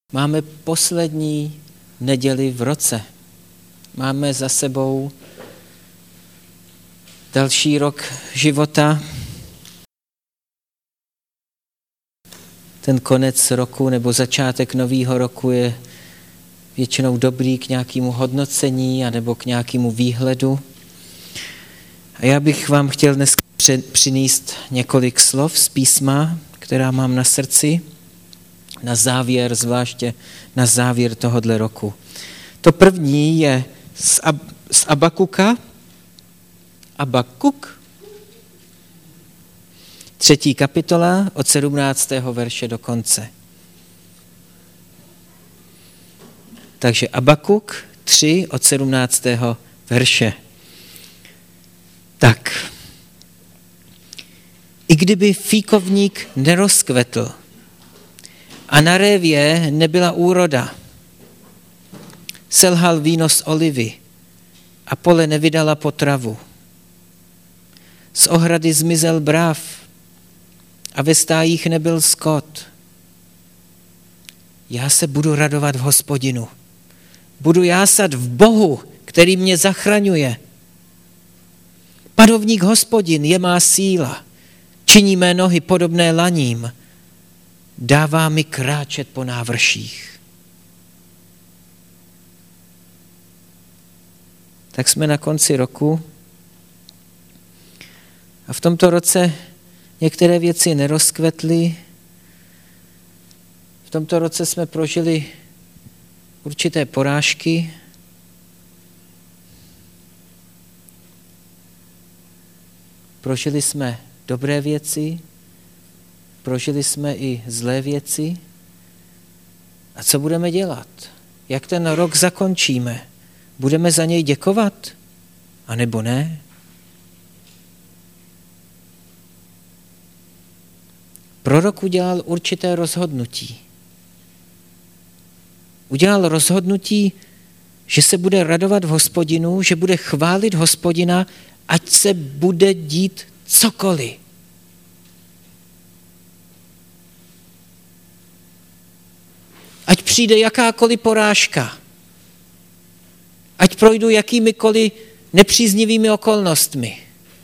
Máme poslední neděli v roce. Máme za sebou další rok života. Ten konec roku nebo začátek nového roku je většinou dobrý k nějakému hodnocení anebo k nějakému výhledu. A já bych vám chtěl dnes přinést několik slov z písma, která mám na srdci, na závěr, zvláště na závěr tohohle roku. To první je z Abakuka, Abakuk, 3. kapitola od 17. verše do konce. Takže Abakuk 3 od 17. verše. Tak. I kdyby fíkovník nerozkvetl a na révě nebyla úroda, selhal výnos olivy a pole nevydala potravu, z ohrady zmizel bráv a ve stájích nebyl skot. Já se budu radovat v Hospodinu. Budu jásat v Bohu, který mě zachraňuje. Panovník Hospodin je má síla, činí mé nohy podobné laním, dává mi kráčet po návrších. Tak jsme na konci roku a v tomto roce některé věci nerozkvetly. V tomto roce jsme prožili určité porážky. Prožili jsme dobré věci, prožili jsme i zlé věci. A co budeme dělat? Jak ten rok zakončíme? Budeme za něj děkovat? A nebo ne? Prorok udělal určité rozhodnutí. Udělal rozhodnutí, že se bude radovat v Hospodinu, že bude chválit Hospodina, ať se bude dít cokoliv. Ať přijde jakákoliv porážka, ať projdu jakýmikoliv nepříznivými okolnostmi,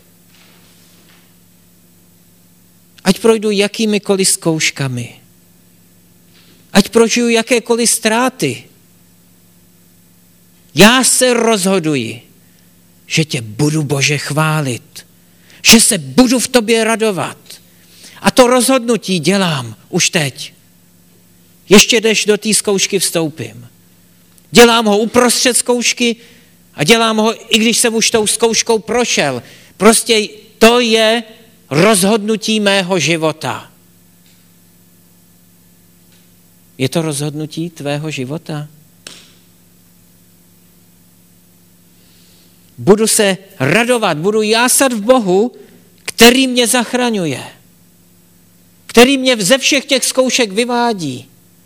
ať projdu jakýmikoliv zkouškami, ať prožiju jakékoliv ztráty. Já se rozhoduji, že tě budu, Bože, chválit, že se budu v tobě radovat. A to rozhodnutí dělám už teď. Ještě než do té zkoušky vstoupím. Dělám ho uprostřed zkoušky a dělám ho, i když jsem už tou zkouškou prošel. Prostě to je rozhodnutí mého života. Je to rozhodnutí tvého života? Budu se radovat, budu jásat v Bohu, který mě zachraňuje, který mě ze všech těch zkoušek vyvádí,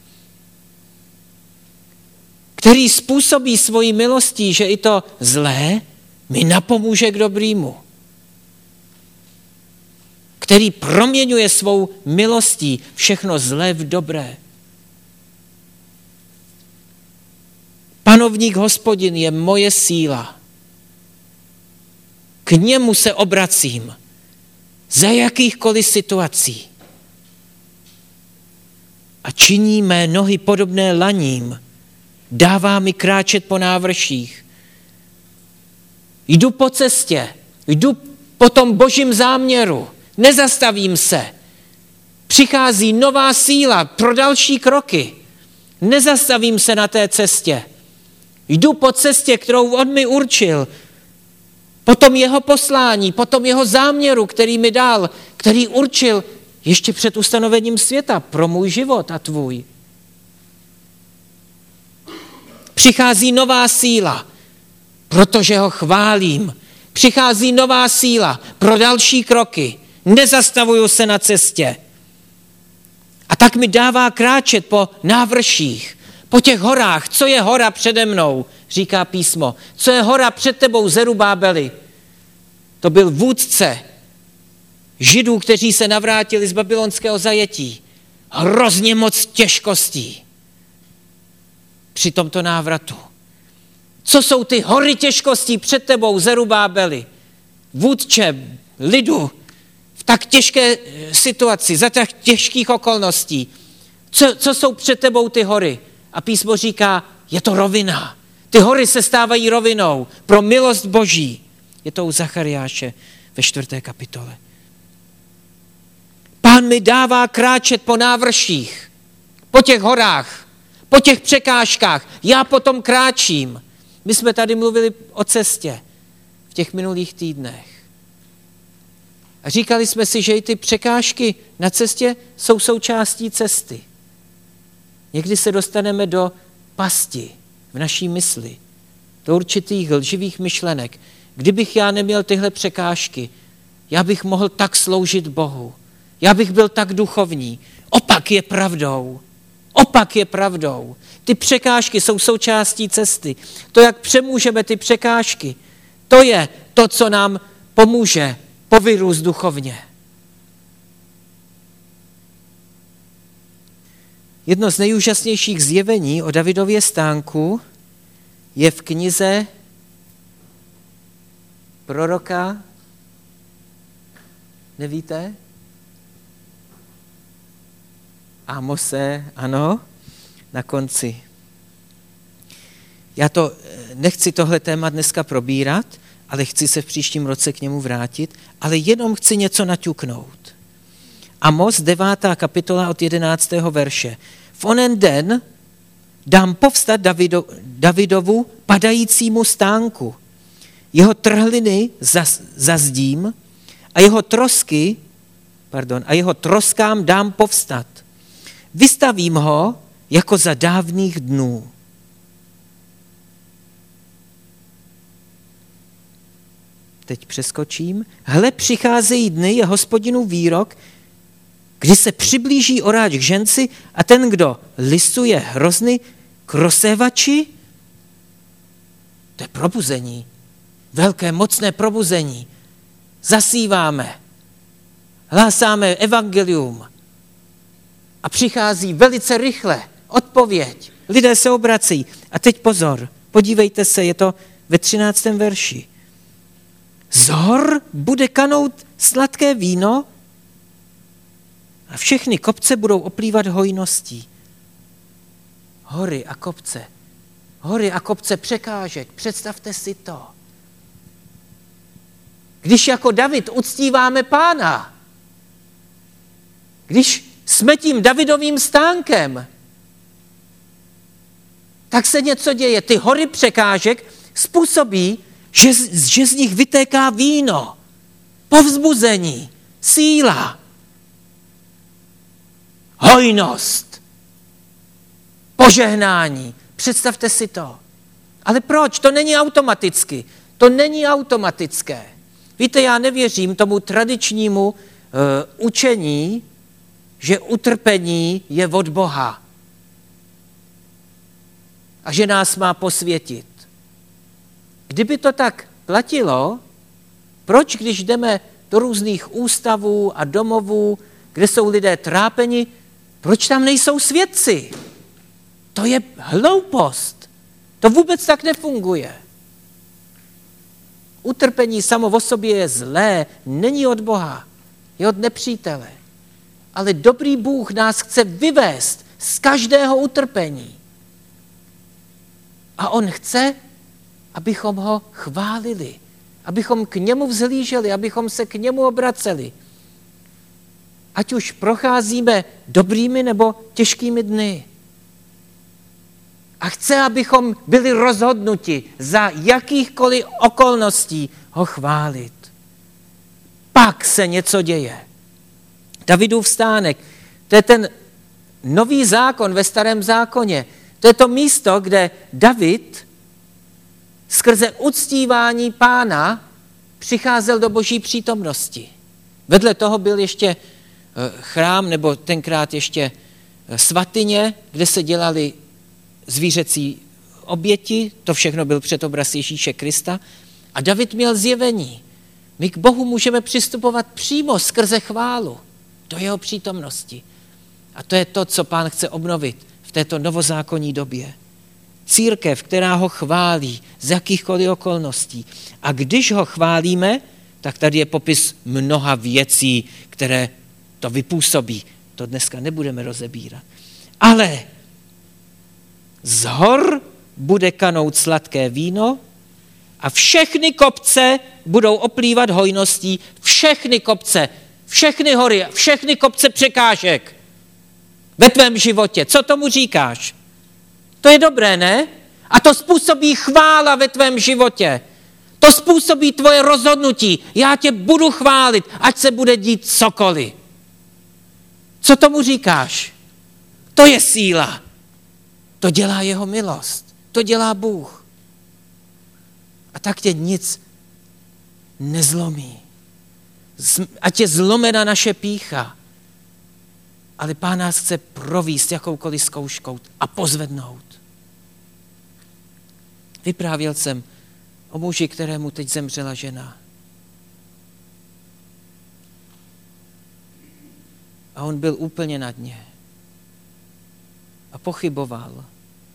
který způsobí svojí milostí, že i to zlé mi napomůže k dobrýmu, který proměňuje svou milostí všechno zlé v dobré. Panovník Hospodin je moje síla. K němu se obracím za jakýchkoliv situací. A činí mé nohy podobné laním, dává mi kráčet po návrších. Jdu po cestě, jdu po tom Božím záměru, nezastavím se. Přichází nová síla pro další kroky. Nezastavím se na té cestě. Jdu po cestě, kterou on mi určil, po tom jeho poslání, po tom jeho záměru, který mi dal, který určil ještě před ustanovením světa pro můj život a tvůj. Přichází nová síla, protože ho chválím. Přichází nová síla pro další kroky. Nezastavuju se na cestě. A tak mi dává kráčet po návrších, po těch horách. Co je hora přede mnou, říká písmo. Co je hora před tebou, Zerubábeli? To byl vůdce Židů, kteří se navrátili z babylonského zajetí. Hrozně moc těžkostí. při tomto návratu? Co jsou ty hory těžkostí před tebou, Zerubábeli, vůdče lidu, v tak těžké situaci, za tak těžkých okolností? Co jsou před tebou ty hory? A písmo říká, je to rovina. Ty hory se stávají rovinou pro milost Boží. Je to u Zachariáše ve 4. kapitole. Pán mi dává kráčet po návrších, po těch horách, po těch překážkách. Já potom kráčím. My jsme tady mluvili o cestě v těch minulých týdnech. A říkali jsme si, že i ty překážky na cestě jsou součástí cesty. Někdy se dostaneme do pasti v naší mysli, do určitých lživých myšlenek. Kdybych já neměl tyhle překážky, já bych mohl tak sloužit Bohu. Já bych byl tak duchovní. Opak je pravdou. Opak je pravdou. Ty překážky jsou součástí cesty. To, jak přemůžeme ty překážky, to je to, co nám pomůže povyrůst duchovně. Jedno z nejúžasnějších zjevení o Davidově stánku je v knize proroka, nevíte? Amose, ano, na konci. Já to nechci tohle téma dneska probírat, ale chci se v příštím roce k němu vrátit, ale jenom chci něco naťuknout. Amos, 9. kapitola od 11. verše. V onen den dám povstat Davidovu padajícímu stánku. Jeho trhliny zazdím a jeho troskám dám povstat. Vystavím ho jako za dávných dnů. Teď přeskočím. Hle, přicházejí dny, je Hospodinův výrok, kdy se přiblíží oráč k ženci a ten, kdo lisuje hrozny k rozsévači, to je probuzení, velké, mocné probuzení. Zasíváme, hlásáme evangelium a přichází velice rychle odpověď. Lidé se obrací. A teď pozor, podívejte se, je to ve 13. verši. Z hor bude kanout sladké víno a všechny kopce budou oplývat hojností. Hory a kopce překážek, představte si to. Když jako David uctíváme Pána, když jsme tím Davidovým stánkem, tak se něco děje. Ty hory překážek způsobí, že z nich vytéká víno, povzbuzení, síla, hojnost, požehnání. Představte si to. Ale proč? To není automaticky. To není automatické. Víte, já nevěřím tomu tradičnímu učení, že utrpení je od Boha a že nás má posvětit. Kdyby to tak platilo, proč, když jdeme do různých ústavů a domovů, kde jsou lidé trápeni, proč tam nejsou svědci? To je hloupost. To vůbec tak nefunguje. Utrpení samo o sobě je zlé, není od Boha, je od nepřítele. Ale dobrý Bůh nás chce vyvést z každého utrpení. A on chce, abychom ho chválili, abychom k němu vzhlíželi, abychom se k němu obraceli. Ať už procházíme dobrými nebo těžkými dny. A chce, abychom byli rozhodnuti za jakýchkoliv okolností ho chválit. Pak se něco děje. Davidův stánek, to je ten nový zákon ve Starém zákoně. To je to místo, kde David skrze uctívání Pána přicházel do Boží přítomnosti. Vedle toho byl ještě chrám, nebo tenkrát ještě svatyně, kde se dělaly zvířecí oběti, to všechno byl předobraz Ježíše Krista. A David měl zjevení. My k Bohu můžeme přistupovat přímo skrze chválu do jeho přítomnosti. A to je to, co Pán chce obnovit v této novozákonní době. církev, která ho chválí z jakýchkoliv okolností. A když ho chválíme, tak tady je popis mnoha věcí, které to vypůsobí. To dneska nebudeme rozebírat. Ale z hor bude kanout sladké víno a všechny kopce budou oplývat hojností, všechny kopce, všechny hory, všechny kopce překážek ve tvém životě. Co tomu říkáš? To je dobré, ne? A to způsobí chvála ve tvém životě. To způsobí tvoje rozhodnutí. Já tě budu chválit, ať se bude dít cokoliv. Co tomu říkáš? To je síla. To dělá jeho milost. To dělá Bůh. A tak tě nic nezlomí. Ať je zlomena naše pýcha. Ale Pán nás chce provést jakoukoliv zkouškou a pozvednout. Vyprávěl jsem o muži, kterému teď zemřela žena. A on byl úplně na dně. A pochyboval.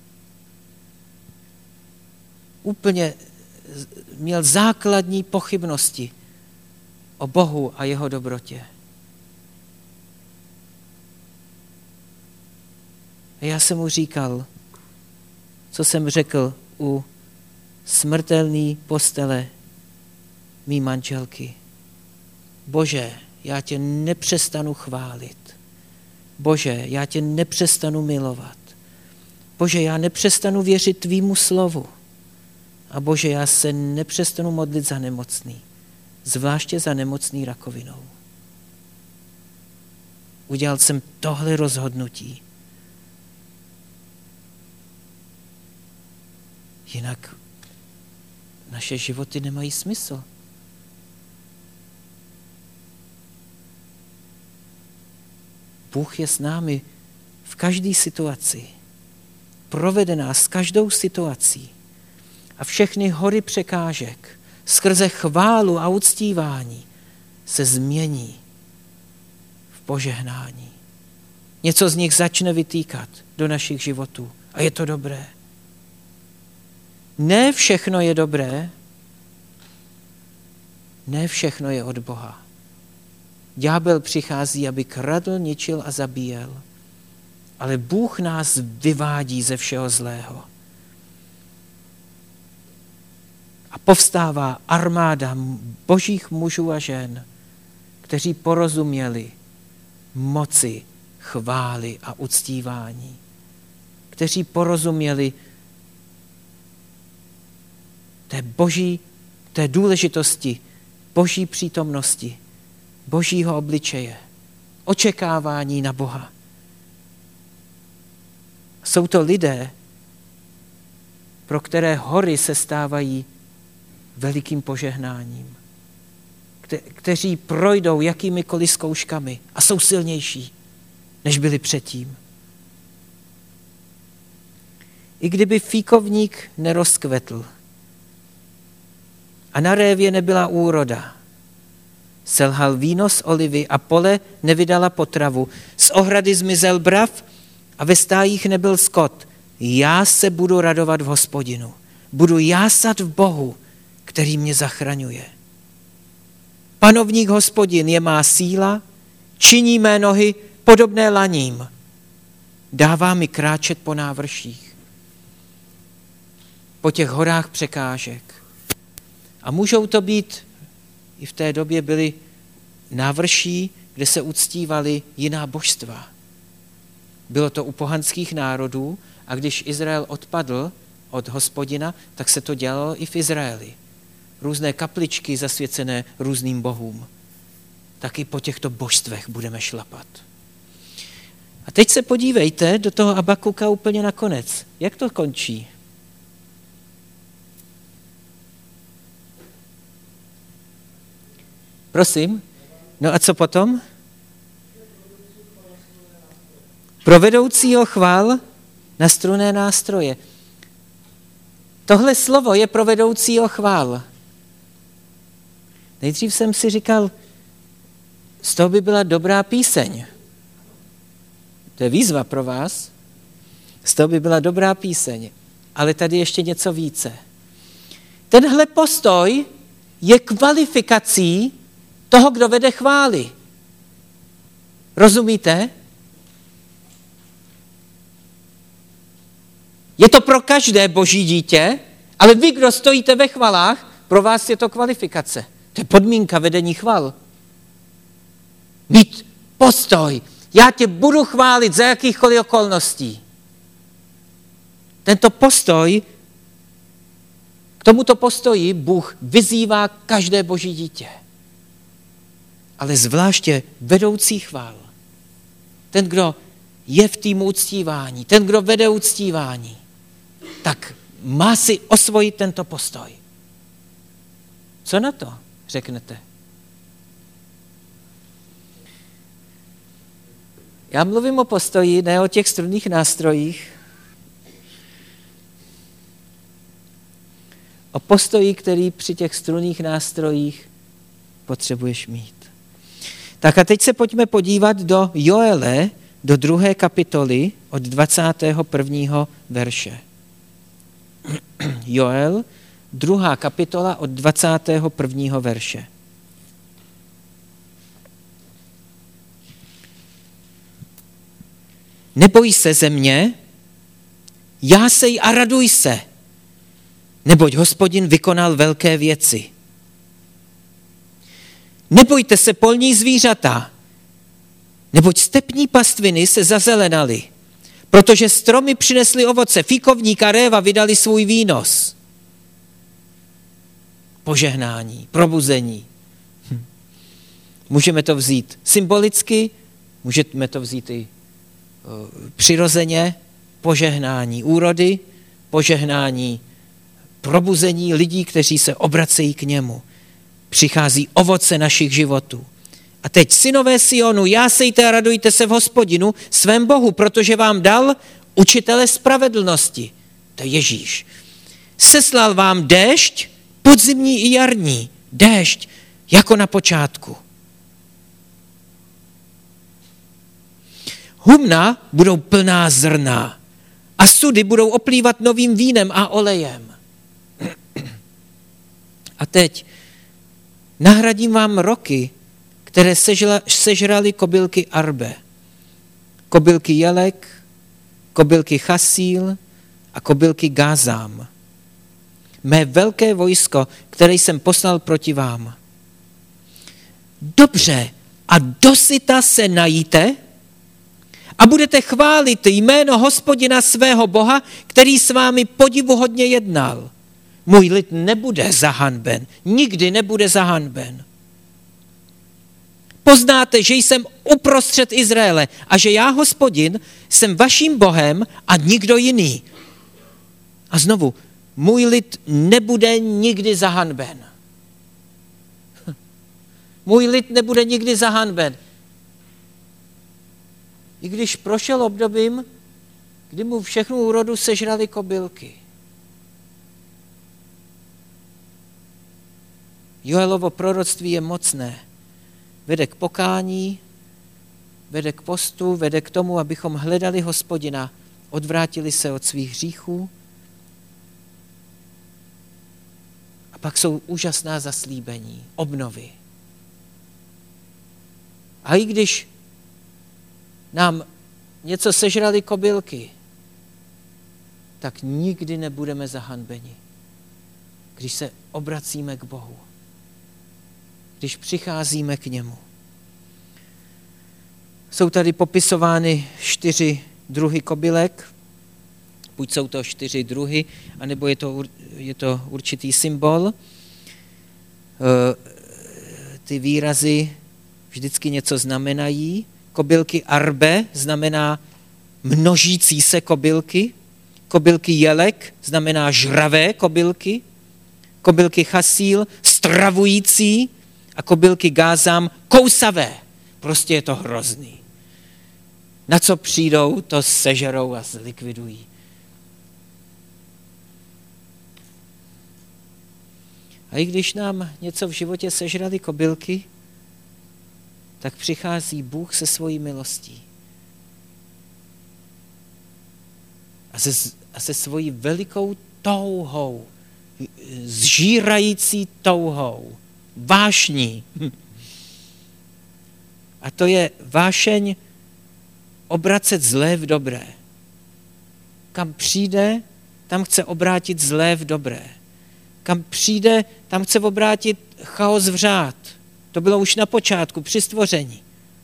Úplně měl základní pochybnosti o Bohu a jeho dobrotě. A já jsem mu říkal, co jsem řekl u smrtelné postele mý manželky. Bože, já tě nepřestanu chválit. Bože, já tě nepřestanu milovat. Bože, já nepřestanu věřit tvýmu slovu. A Bože, já se nepřestanu modlit za nemocný. Zvláště za nemocný rakovinou. Udělal jsem tohle rozhodnutí. Jinak naše životy nemají smysl. Bůh je s námi v každé situaci. Provede nás každou situací. A všechny hory překážek skrze chválu a uctívání se změní v požehnání. Něco z nich začne vytýkat do našich životů. A je to dobré. Ne všechno je dobré, ne všechno je od Boha. Ďábel přichází, aby kradl, ničil a zabíjel. Ale Bůh nás vyvádí ze všeho zlého. A povstává armáda božích mužů a žen, kteří porozuměli moci, chvály a uctívání. Kteří porozuměli té důležitosti boží přítomnosti, božího obličeje, očekávání na Boha. Jsou to lidé, pro které hory se stávají velikým požehnáním, kteří projdou jakýmikoliv zkouškami a jsou silnější, než byli předtím. I kdyby fíkovník nerozkvetl a na révě nebyla úroda, selhal víno z olivy a pole nevydala potravu, z ohrady zmizel brav a ve stájích nebyl skot, já se budu radovat v Hospodinu. Budu jásat v Bohu, který mě zachraňuje. Panovník Hospodin je má síla, činí mé nohy podobné laním. Dává mi kráčet po návrších, po těch horách překážek. A můžou to být, i v té době byly návrší, kde se uctívaly jiná božstva. Bylo to u pohanských národů a když Izrael odpadl od Hospodina, tak se to dělalo i v Izraeli. Různé kapličky zasvěcené různým bohům. Taky po těchto božstvech budeme šlapat. A teď se podívejte do toho Abakuka úplně nakonec. Jak to končí? Prosím? No a co potom? Pro vedoucího chval na strunné nástroje. Tohle slovo je pro vedoucího chvál. Nejdřív jsem si říkal, z toho by byla dobrá píseň. To je výzva pro vás. Z toho by byla dobrá píseň. ale tady ještě něco více. Tenhle postoj je kvalifikací toho, kdo vede chvály. Rozumíte? Je to pro každé boží dítě, ale vy, kdo stojíte ve chvalách, pro vás je to kvalifikace. To je podmínka vedení chval. Mít postoj. Já tě budu chválit za jakýchkoliv okolností. Tento postoj, k tomuto postoji Bůh vyzývá každé boží dítě. Ale zvláště vedoucí chvál. Ten, kdo je v tým uctívání, ten, kdo vede uctívání, tak má si osvojit tento postoj. Co na to řeknete? Já mluvím o postoji, ne o těch strunných nástrojích. O postoji, který při těch strunných nástrojích potřebuješ mít. Tak a teď se pojďme podívat do Joele, do 2. kapitoly od 21. verše. Joel, 2. kapitola od 21. verše. Neboj se země, jásej a raduj se, neboť Hospodin vykonal velké věci. Nebojte se polní zvířata, neboť stepní pastviny se zazelenaly, protože stromy přinesly ovoce, fíkovník a réva vydali svůj výnos. Požehnání, probuzení. Můžeme to vzít symbolicky, můžeme to vzít i přirozeně, požehnání úrody, požehnání probuzení lidí, kteří se obracejí k němu. Přichází ovoce našich životů. A teď, synové Sionu, jásejte a radujte se v Hospodinu, svém Bohu, protože vám dal učitele spravedlnosti. To je Ježíš. Seslal vám déšť, podzimní i jarní. Déšť, jako na počátku. Humna budou plná zrna a sudy budou oplývat novým vínem a olejem. A teď nahradím vám roky, které sežrali kobylky Arbe, kobylky Jelek, kobylky Chasíl a kobylky Gázám. Mé velké vojsko, které jsem poslal proti vám. Dobře, a dosyta se najíte a budete chválit jméno Hospodina svého Boha, který s vámi podivuhodně jednal. Můj lid nebude zahanben, nikdy nebude zahanben. Poznáte, že jsem uprostřed Izraele a že já, Hospodin, jsem vaším Bohem a nikdo jiný. A znovu, můj lid nebude nikdy zahanben. Můj lid nebude nikdy zahanben. I když prošel obdobím, kdy mu všechnu úrodu sežrali kobylky. Joelovo proroctví je mocné. Vede k pokání, vede k postu, vede k tomu, abychom hledali Hospodina, odvrátili se od svých hříchů. A pak jsou úžasná zaslíbení, obnovy. A i když nám něco sežrali kobylky, tak nikdy nebudeme zahanbeni, když se obracíme k Bohu, když přicházíme k němu. Jsou tady popisovány 4 druhy kobylek, buď jsou to 4 druhy, anebo je to určitý symbol. Ty výrazy vždycky něco znamenají. Kobylky Arbe znamená množící se kobylky, kobylky Jelek znamená žravé kobylky, kobylky Chasíl stravující a kobylky Gázám kousavé. Prostě je to hrozný. Na co přijdou, to sežerou a zlikvidují. A i když nám něco v životě sežrali kobylky, tak přichází Bůh se svojí milostí. a se svojí velikou touhou, zžírající touhou, vášní. A to je vášeň obracet zlé v dobré. Kam přijde, tam chce obrátit zlé v dobré. Kam přijde, tam chce obrátit chaos v řád. To bylo už na počátku, při stvoření.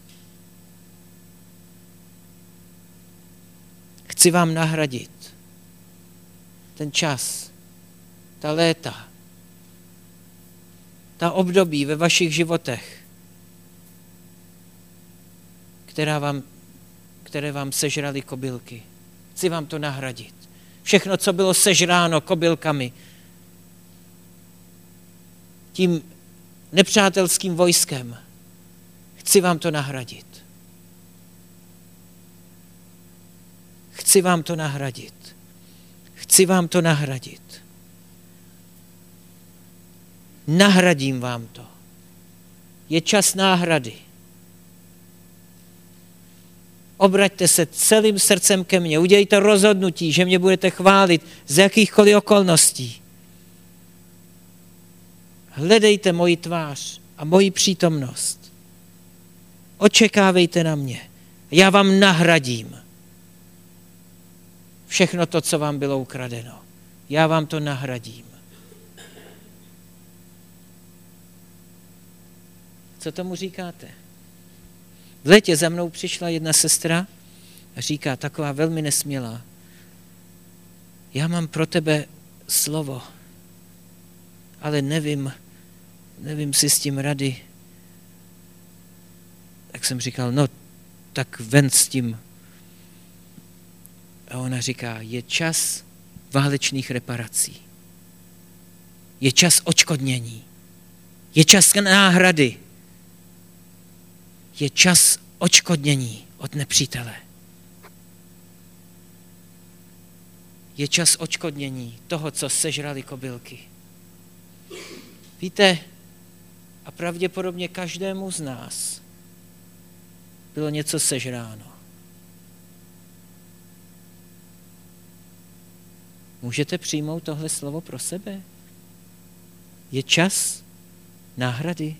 Chci vám nahradit ten čas, ta léta, ta období ve vašich životech, které vám sežraly kobylky. Chci vám to nahradit. Všechno, co bylo sežráno kobylkami, tím nepřátelským vojskem, chci vám to nahradit. Chci vám to nahradit. Chci vám to nahradit. Nahradím vám to. Je čas náhrady. Obraťte se celým srdcem ke mně. Udělejte rozhodnutí, že mě budete chválit z jakýchkoliv okolností. Hledejte moji tvář a moji přítomnost. Očekávejte na mě. Já vám nahradím všechno to, co vám bylo ukradeno. Já vám to nahradím. Co tomu říkáte? V létě za mnou přišla jedna sestra a říká, taková velmi nesmělá, já mám pro tebe slovo, ale nevím si s tím rady. Tak jsem říkal, no tak ven s tím. A ona říká, je čas válečných reparací. Je čas odškodnění. Je čas náhrady. Je čas odškodnění od nepřítele. Je čas odškodnění toho, co sežrali kobylky. Víte, a pravděpodobně každému z nás bylo něco sežráno. Můžete přijmout tohle slovo pro sebe? Je čas náhrady.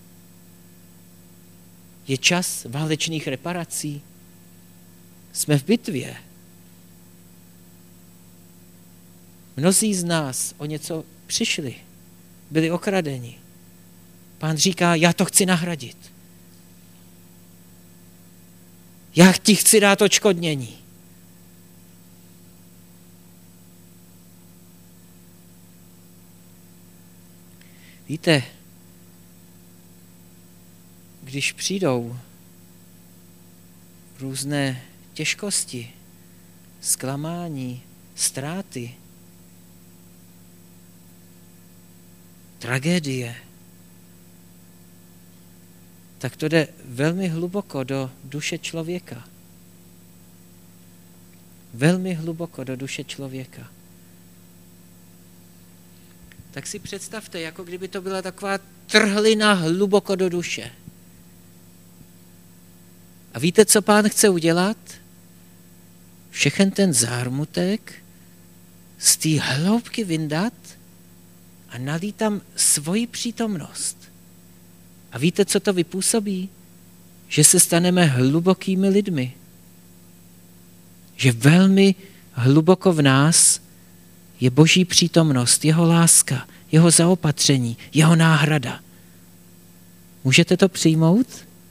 Je čas válečných reparací. Jsme v bitvě. Mnozí z nás o něco přišli, byli okradeni. Pán říká, já to chci nahradit. Já ti chci dát odškodnění. Víte, když přijdou různé těžkosti, zklamání, ztráty, tragédie, tak to jde velmi hluboko do duše člověka. Velmi hluboko do duše člověka. Tak si představte, jako kdyby to byla taková trhlina hluboko do duše. A víte, co Pán chce udělat? Všechen ten zármutek z té hloubky vyndat a nalít tam svoji přítomnost. A víte, co to vypůsobí? Že se staneme hlubokými lidmi. Že velmi hluboko v nás je Boží přítomnost, jeho láska, jeho zaopatření, jeho náhrada. Můžete to přijmout?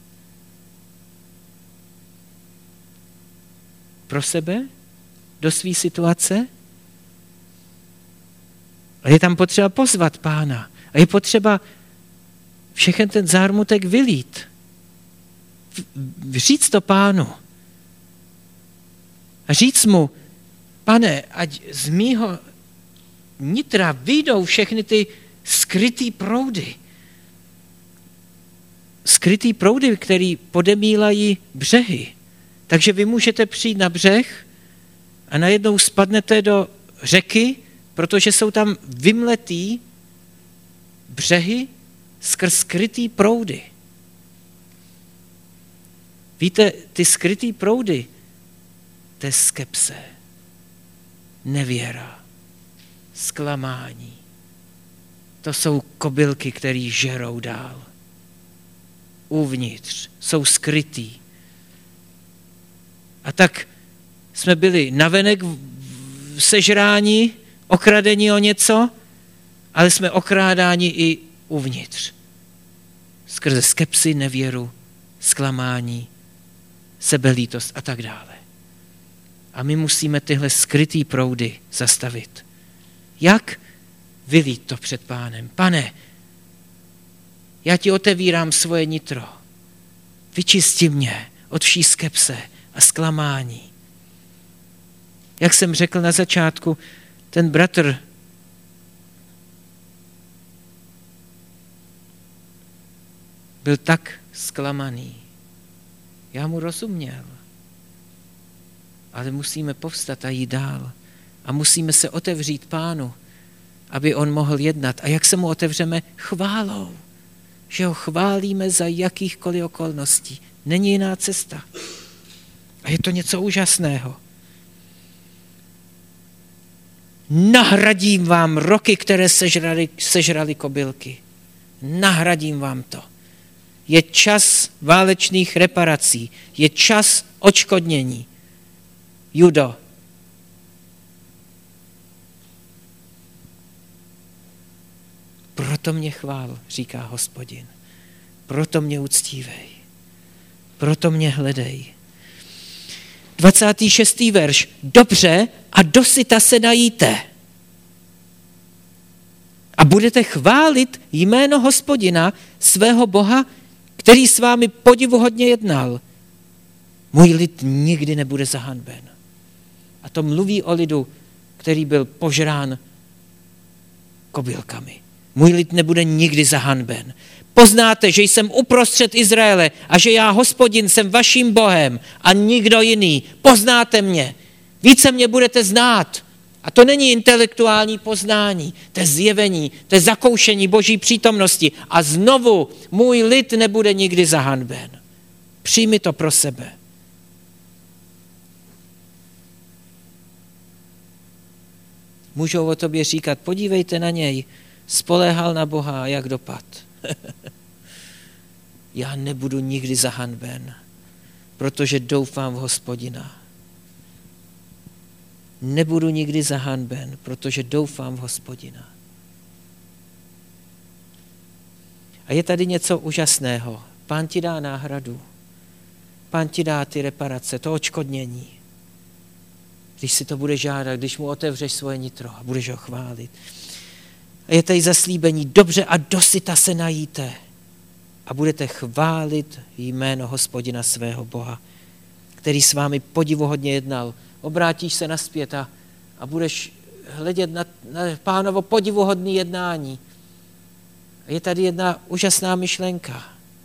Pro sebe? Do své situace? A je tam potřeba pozvat Pána. A je potřeba všechen ten zármutek vylít. Říct to Pánu. A říct mu, Pane, ať z mýho nitra vyjdou všechny ty skrytý proudy. Skrytý proudy, které podemílají břehy. Takže vy můžete přijít na břeh a najednou spadnete do řeky, protože jsou tam vymletý břehy skrz skrytý proudy. Víte, ty skrytý proudy, to je skepse. nevěra, zklamání. To jsou kobylky, které žerou dál. Uvnitř, jsou skrytý. A tak jsme byli navenek sežráni, okradeni o něco, ale jsme okrádáni i uvnitř. Skrze skepsi, nevěru, zklamání, sebelítost a tak dále. A my musíme tyhle skrytý proudy zastavit. Jak? Vylít to před Pánem. Pane, já ti otevírám svoje nitro. Vyčisti mě od vší skepse a zklamání. Jak jsem řekl na začátku, ten bratr byl tak zklamaný. Já mu rozuměl. Ale musíme povstat a jít dál. A musíme se otevřít Pánu, aby on mohl jednat. A jak se mu otevřeme? Chválou. Že ho chválíme za jakýchkoliv okolností. Není jiná cesta. A je to něco úžasného. Nahradím vám roky, které sežrali kobylky. Nahradím vám to. Je čas válečných reparací. Je čas odškodnění. Judo. Proto mě chvál, říká Hospodin. Proto mě uctívej. Proto mě hledej. 26. verš. Dobře a dosyta se najíte. A budete chválit jméno Hospodina, svého Boha, který s vámi podivuhodně jednal. Můj lid nikdy nebude zahanben. A to mluví o lidu, který byl požrán kobylkami. Můj lid nebude nikdy zahanben. Poznáte, že jsem uprostřed Izraele a že já, Hospodin, jsem vaším Bohem a nikdo jiný. Poznáte mě. Více mě budete znát. A to není intelektuální poznání, to je zjevení, to je zakoušení Boží přítomnosti. A znovu, můj lid nebude nikdy zahanben. Přijmi to pro sebe. Můžou o tobě říkat, podívejte na něj, spoléhal na Boha, jak dopad. Já nebudu nikdy zahanben, protože doufám v Hospodina. Nebudu nikdy zahanben, protože doufám v Hospodina. A je tady něco úžasného. Pán ti dá náhradu. Pán ti dá ty reparace, to odškodnění. Když si to bude žádat, když mu otevřeš svoje nitro a budeš ho chválit. A je tady zaslíbení, dobře a dosyta se najíte a budete chválit jméno Hospodina svého Boha, který s vámi podivuhodně jednal. Obrátíš se nazpět a budeš hledět na Pánovo podivuhodné jednání. A je tady jedna úžasná myšlenka.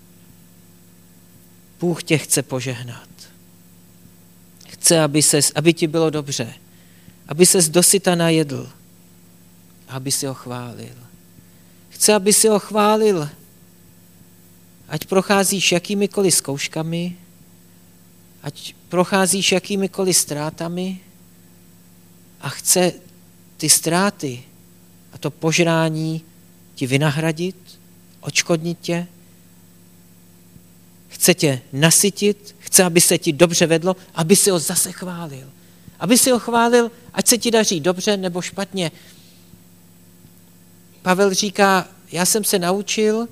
Bůh tě chce požehnat. Chce, aby ti bylo dobře. Aby ses dosyta najedl. Aby si ho chválil. Chce, aby si ho chválil. Ať procházíš jakýmikoliv zkouškami, ať procházíš jakýmikoliv ztrátami a chce ty ztráty a to požrání ti vynahradit, odškodnit tě, chce tě nasytit, chce, aby se ti dobře vedlo, aby si ho zase chválil. Aby si ho chválil, ať se ti daří dobře nebo špatně. Pavel říká, já jsem se naučil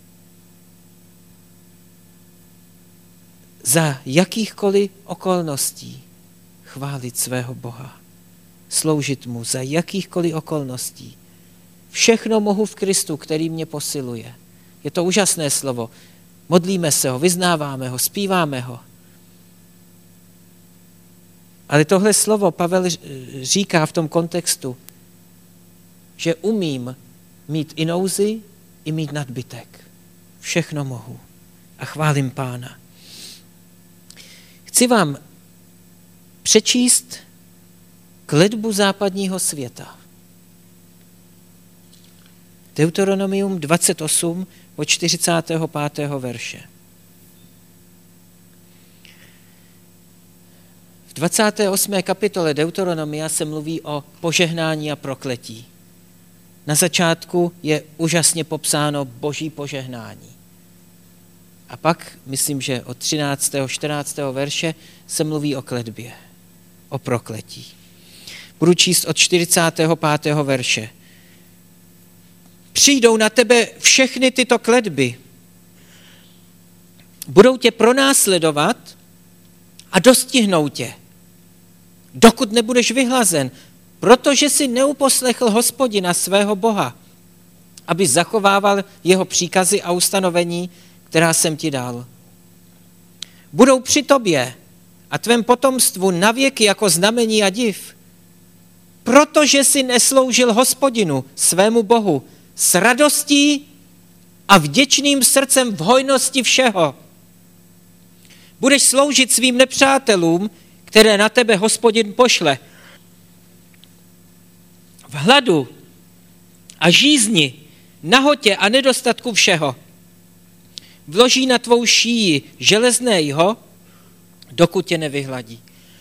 za jakýchkoliv okolností chválit svého Boha. Sloužit mu za jakýchkoliv okolností. Všechno mohu v Kristu, který mě posiluje. Je to úžasné slovo. Modlíme se ho, vyznáváme ho, zpíváme ho. Ale tohle slovo Pavel říká v tom kontextu, že umím mít i nouzi, i mít nadbytek. Všechno mohu. A chválím Pána. Chci vám přečíst kletbu západního světa. Deuteronomium 28 od 45. verše. V 28. kapitole Deuteronomia se mluví o požehnání a prokletí. Na začátku je úžasně popsáno boží požehnání. A pak, myslím, že od 13. 14. verše se mluví o kletbě, o prokletí. Budu číst od 45. verše. Přijdou na tebe všechny tyto kletby. Budou tě pronásledovat a dostihnou tě, dokud nebudeš vyhlazen, protože jsi neuposlechl Hospodina svého Boha, aby zachovával jeho příkazy a ustanovení, která jsem ti dal. Budou při tobě a tvém potomstvu navěky jako znamení a div, protože jsi nesloužil Hospodinu, svému Bohu, s radostí a vděčným srdcem v hojnosti všeho. Budeš sloužit svým nepřátelům, které na tebe Hospodin pošle. V hladu a žízni, nahotě a nedostatku všeho. Vloží na tvou šíji železné jho, dokud tě nevyhladí.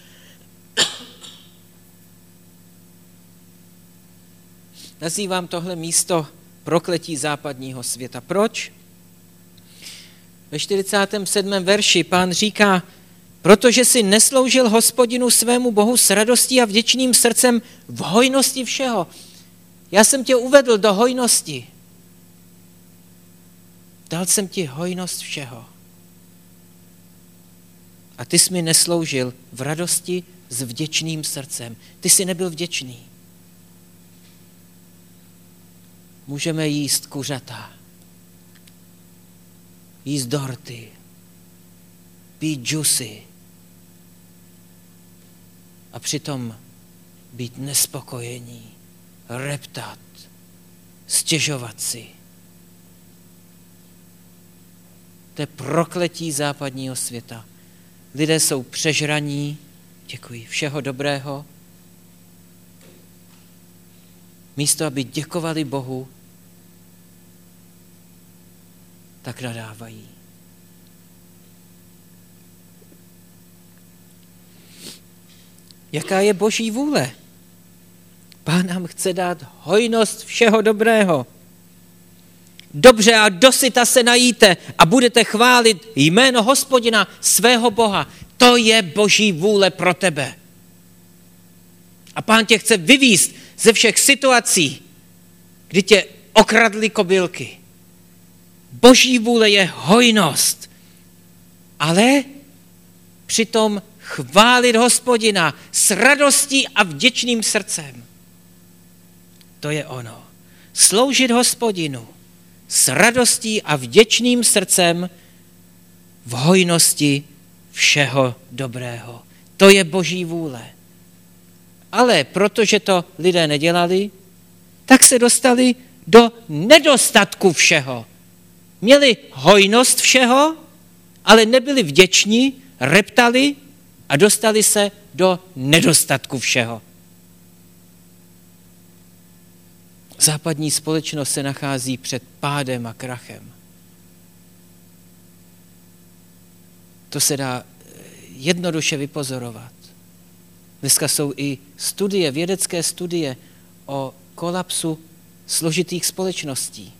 Nazývám tohle místo prokletí západního světa. Proč? Ve 47. verši Pán říká, protože si nesloužil Hospodinu svému Bohu s radostí a vděčným srdcem v hojnosti všeho. Já jsem tě uvedl do hojnosti. Dal jsem ti hojnost všeho. A ty jsi mi nesloužil v radosti s vděčným srdcem. Ty jsi nebyl vděčný. Můžeme jíst kuřata, jíst dorty, pít džusy a přitom být nespokojení, reptat, stěžovat si. To je prokletí západního světa. Lidé jsou přežraní, děkuji, všeho dobrého. Místo, aby děkovali Bohu, tak nadávají. Jaká je Boží vůle? Pán nám chce dát hojnost všeho dobrého. Dobře a dosyta se najíte a budete chválit jméno Hospodina, svého Boha. To je Boží vůle pro tebe. A Pán tě chce vyvést ze všech situací, kdy tě okradly kobylky. Boží vůle je hojnost, ale přitom chválit Hospodina s radostí a vděčným srdcem. To je ono. Sloužit Hospodinu s radostí a vděčným srdcem v hojnosti všeho dobrého. To je Boží vůle. Ale protože to lidé nedělali, tak se dostali do nedostatku všeho. Měli hojnost všeho, ale nebyli vděční, reptali a dostali se do nedostatku všeho. Západní společnost se nachází před pádem a krachem. To se dá jednoduše vypozorovat. Dneska jsou i studie, vědecké studie o kolapsu složitých společností.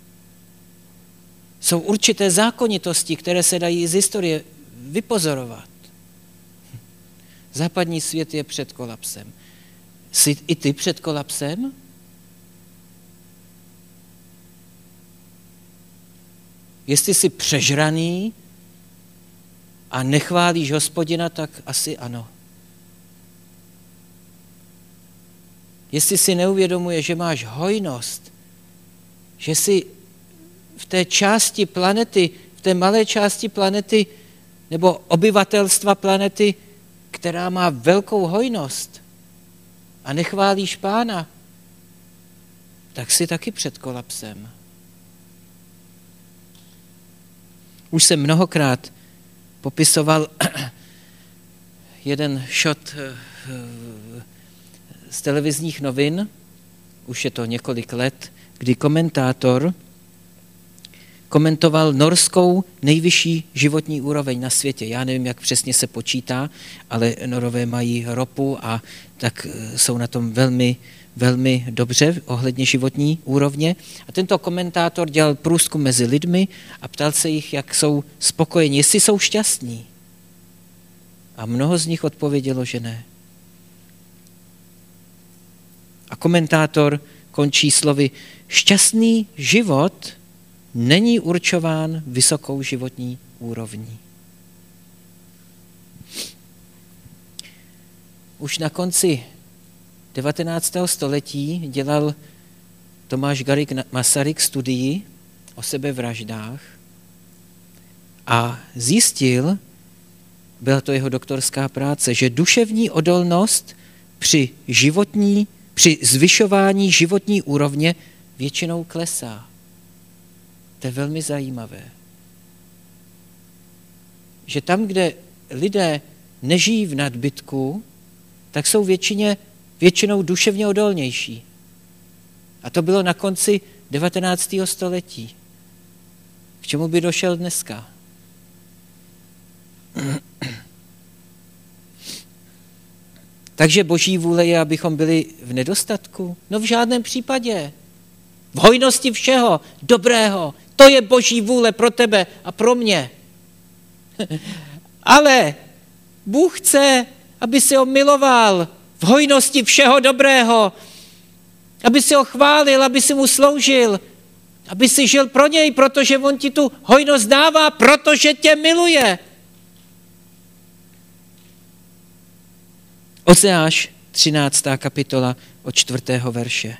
Jsou určité zákonitosti, které se dají z historie vypozorovat. Západní svět je před kolapsem. Jsi i ty před kolapsem? Jestli jsi přežraný a nechválíš Hospodina, tak asi ano. Jestli si neuvědomuješ, že máš hojnost, že jsi v té části planety, v té malé části planety nebo obyvatelstva planety, která má velkou hojnost a nechválíš Pána, tak jsi taky před kolapsem. Už jsem mnohokrát popisoval jeden shot z televizních novin, už je to několik let, kdy komentátor komentoval norskou nejvyšší životní úroveň na světě. Já nevím, jak přesně se počítá, ale Norové mají ropu a tak jsou na tom velmi, velmi dobře ohledně životní úrovně. A tento komentátor dělal průzkum mezi lidmi a ptal se jich, jak jsou spokojeni, jestli jsou šťastní. A mnoho z nich odpovědělo, že ne. A komentátor končí slovy: šťastný život není určován vysokou životní úrovní. Už na konci 19. století dělal Tomáš Garrigue Masaryk studii o sebevraždách a zjistil, byla to jeho doktorská práce, že duševní odolnost při zvyšování životní úrovně většinou klesá. To je velmi zajímavé. Že tam, kde lidé nežijí v nadbytku, tak jsou většinou duševně odolnější. A to bylo na konci 19. století. K čemu by došel dneska? Takže boží vůle je, abychom byli v nedostatku? No v žádném případě. V hojnosti všeho dobrého. To je boží vůle pro tebe a pro mě. Ale Bůh chce, aby si ho miloval v hojnosti všeho dobrého, aby si ho chválil, aby si mu sloužil, aby si žil pro něj, protože on ti tu hojnost dává, protože tě miluje. Ozeáš 13. kapitola od 4. verše.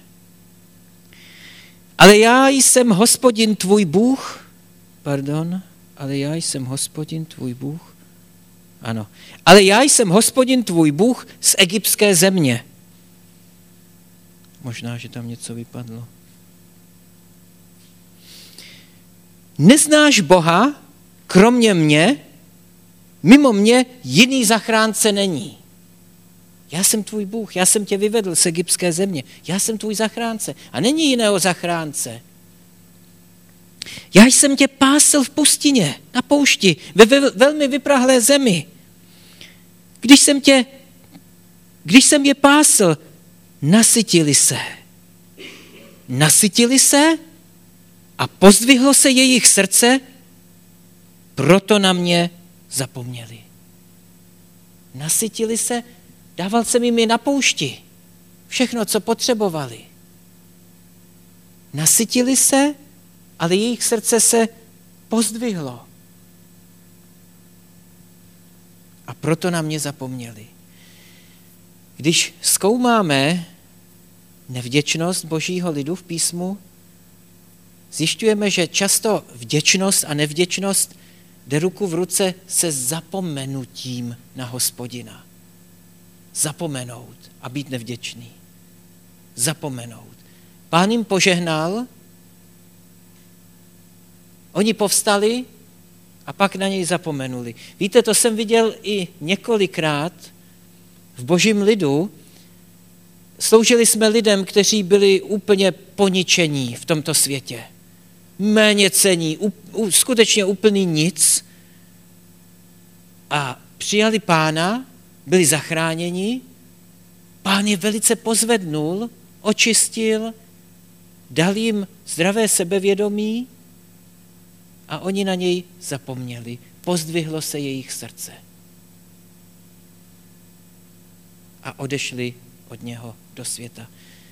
Ale já jsem Hospodin tvůj Bůh, ale já jsem Hospodin tvůj Bůh z egyptské země. Možná, že tam něco vypadlo. Neznáš Boha, kromě mě, mimo mě jiný zachránce není. Já jsem tvůj Bůh, já jsem tě vyvedl z egyptské země, já jsem tvůj zachránce a není jiného zachránce. Já jsem tě pásl v pustině, na poušti, ve velmi vyprahlé zemi. Když jsem je pásl, nasytili se a pozdvihlo se jejich srdce, proto na mě zapomněli. Nasytili se, dával jsem jim je na poušti, všechno, co potřebovali. Nasytili se, ale jejich srdce se pozdvihlo. A proto na mě zapomněli. Když zkoumáme nevděčnost božího lidu v písmu, zjišťujeme, že často vděčnost a nevděčnost jde ruku v ruce se zapomenutím na Hospodina. Zapomenout a být nevděčný. Zapomenout. Pán jim požehnal, oni povstali a pak na něj zapomenuli. Víte, to jsem viděl i několikrát v božím lidu. Sloužili jsme lidem, kteří byli úplně poničení v tomto světě. Méněcenní, skutečně úplný nic. A přijali Pána, byli zachráněni, Pán je velice pozvednul, očistil, dal jim zdravé sebevědomí a oni na něj zapomněli. Pozdvihlo se jejich srdce. A odešli od něho do světa.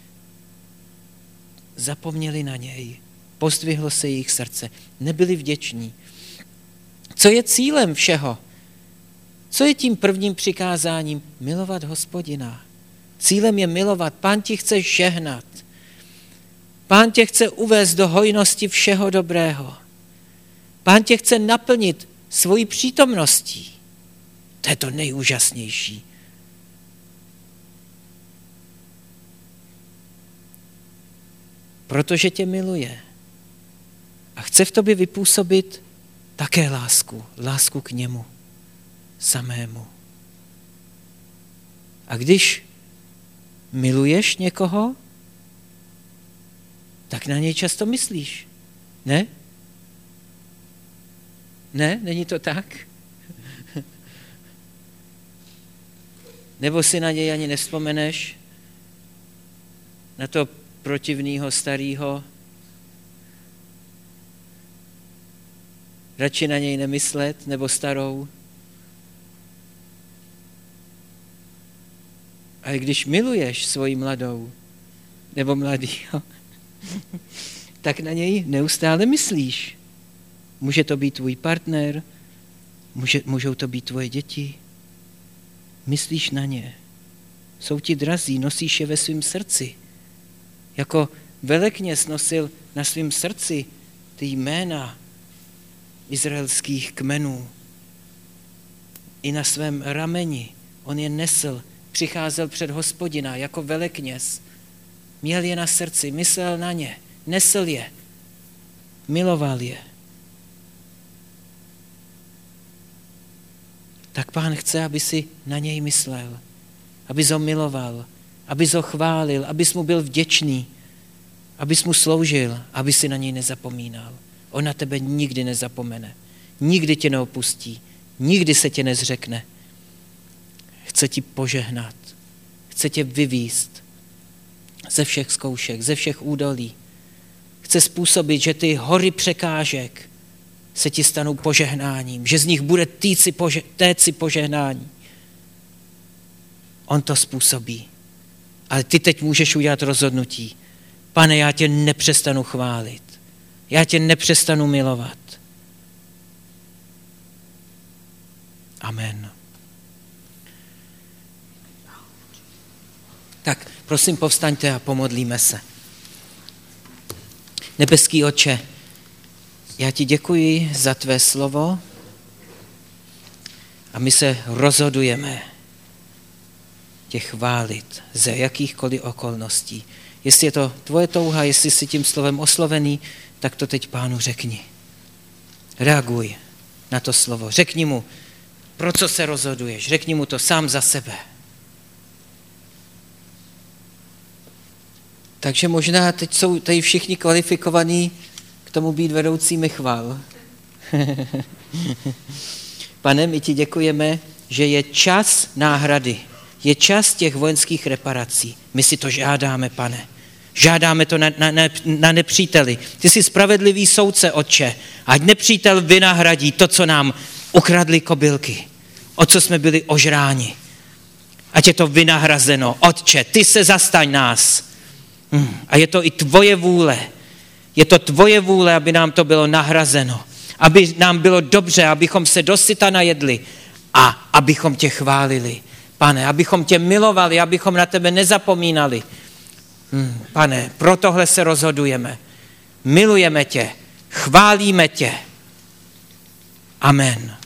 Zapomněli na něj. Pozdvihlo se jejich srdce. Nebyli vděční. Co je cílem všeho? Co je tím prvním přikázáním? Milovat Hospodina. Cílem je milovat. Pán ti chce žehnat. Pán tě chce uvést do hojnosti všeho dobrého. Pán tě chce naplnit svojí přítomností. To je to nejúžasnější. Protože tě miluje. A chce v tobě vypůsobit také lásku k němu samému. A když miluješ někoho, tak na něj často myslíš, ne? Ne, není to tak? Nebo si na něj ani nevzpomeneš? Na to protivného starého? Radši na něj nemyslet, nebo starou? A když miluješ svoji mladou, nebo mladýho, tak na něj neustále myslíš. Může to být tvůj partner, můžou to být tvoje děti. Myslíš na ně. Jsou ti drazí, nosíš je ve svém srdci. Jako velekněz nosil na svém srdci ty jména izraelských kmenů. I na svém rameni on je nesl, přicházel před Hospodina jako velekněz. Měl je na srdci, myslel na ně, nesl je, miloval je. Tak Pán chce, aby si na něj myslel, abys ho miloval, abys ho chválil, abys mu byl vděčný, abys mu sloužil, aby si na něj nezapomínal. On na tebe nikdy nezapomene, nikdy tě neopustí, nikdy se tě nezřekne. Chce ti požehnat, chce tě vyvést ze všech zkoušek, ze všech údolí. Chce způsobit, že ty hory překážek se ti stanou požehnáním, že z nich bude téci požehnání. On to způsobí. Ale ty teď můžeš udělat rozhodnutí. Pane, já tě nepřestanu chválit. Já tě nepřestanu milovat. Amen. Tak, prosím, povstaňte a pomodlíme se. Nebeský Otče, já ti děkuji za tvé slovo a my se rozhodujeme tě chválit ze jakýchkoliv okolností. Jestli je to tvoje touha, jestli jsi tím slovem oslovený, tak to teď Pánu řekni. Reaguj na to slovo. Řekni mu, pro co se rozhoduješ. Řekni mu to sám za sebe. Takže možná teď jsou tady všichni kvalifikovaní k tomu být vedoucími chval. Pane, my ti děkujeme, že je čas náhrady. Je čas těch vojenských reparací. My si to žádáme, Pane. Žádáme to na nepříteli. Ty jsi spravedlivý soudce, Otče. Ať nepřítel vynahradí to, co nám ukradli kobylky. O co jsme byli ožráni. Ať je to vynahrazeno. Otče, ty se zastaň nás. A je to i tvoje vůle. Je to tvoje vůle, aby nám to bylo nahrazeno. Aby nám bylo dobře, abychom se dosyta najedli a abychom tě chválili. Pane, abychom tě milovali, abychom na tebe nezapomínali. Pane, pro tohle se rozhodujeme. Milujeme tě, chválíme tě. Amen.